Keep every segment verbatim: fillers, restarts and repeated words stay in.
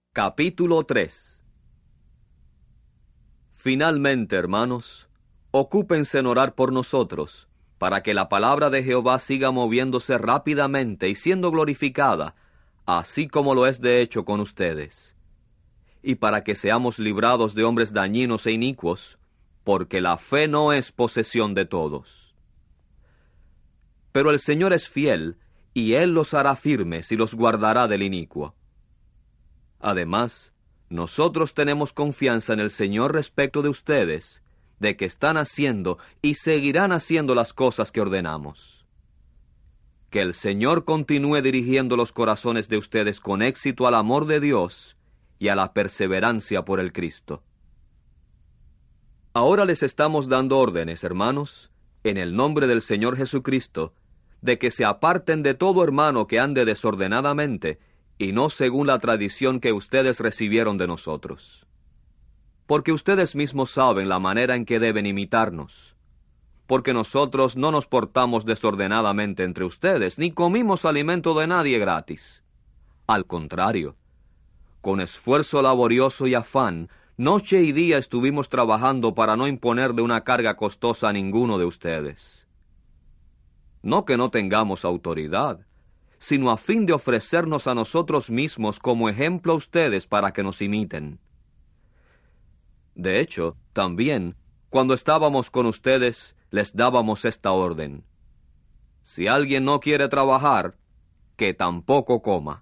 Capítulo tres. Finalmente, hermanos, ocúpense en orar por nosotros, para que la palabra de Jehová siga moviéndose rápidamente y siendo glorificada, así como lo es de hecho con ustedes, y para que seamos librados de hombres dañinos e inicuos, porque la fe no es posesión de todos. Pero el Señor es fiel, y Él los hará firmes y los guardará del inicuo. Además, nosotros tenemos confianza en el Señor respecto de ustedes, de que están haciendo y seguirán haciendo las cosas que ordenamos. Que el Señor continúe dirigiendo los corazones de ustedes con éxito al amor de Dios y a la perseverancia por el Cristo. Ahora les estamos dando órdenes, hermanos, en el nombre del Señor Jesucristo, de que se aparten de todo hermano que ande desordenadamente, y no según la tradición que ustedes recibieron de nosotros. Porque ustedes mismos saben la manera en que deben imitarnos. Porque nosotros no nos portamos desordenadamente entre ustedes, ni comimos alimento de nadie gratis. Al contrario, con esfuerzo laborioso y afán, noche y día estuvimos trabajando para no imponerle una carga costosa a ninguno de ustedes. No que no tengamos autoridad, sino a fin de ofrecernos a nosotros mismos como ejemplo a ustedes para que nos imiten. De hecho, también, cuando estábamos con ustedes, les dábamos esta orden: si alguien no quiere trabajar, que tampoco coma.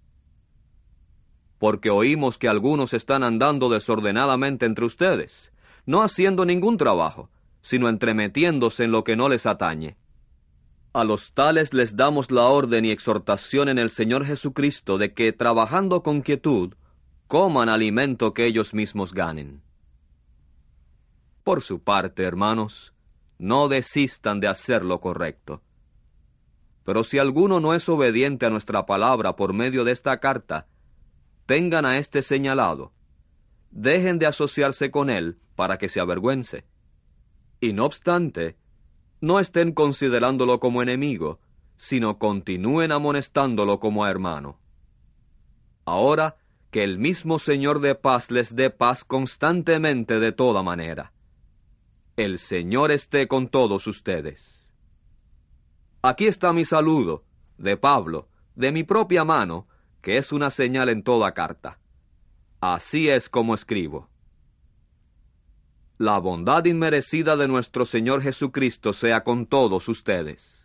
Porque oímos que algunos están andando desordenadamente entre ustedes, no haciendo ningún trabajo, sino entremetiéndose en lo que no les atañe. A los tales les damos la orden y exhortación en el Señor Jesucristo de que, trabajando con quietud, coman alimento que ellos mismos ganen. Por su parte, hermanos, no desistan de hacer lo correcto. Pero si alguno no es obediente a nuestra palabra por medio de esta carta, tengan a éste señalado, dejen de asociarse con él para que se avergüence. Y no obstante, no estén considerándolo como enemigo, sino continúen amonestándolo como a hermano. Ahora, que el mismo Señor de paz les dé paz constantemente de toda manera. El Señor esté con todos ustedes. Aquí está mi saludo, de Pablo, de mi propia mano, que es una señal en toda carta. Así es como escribo. La bondad inmerecida de nuestro Señor Jesucristo sea con todos ustedes.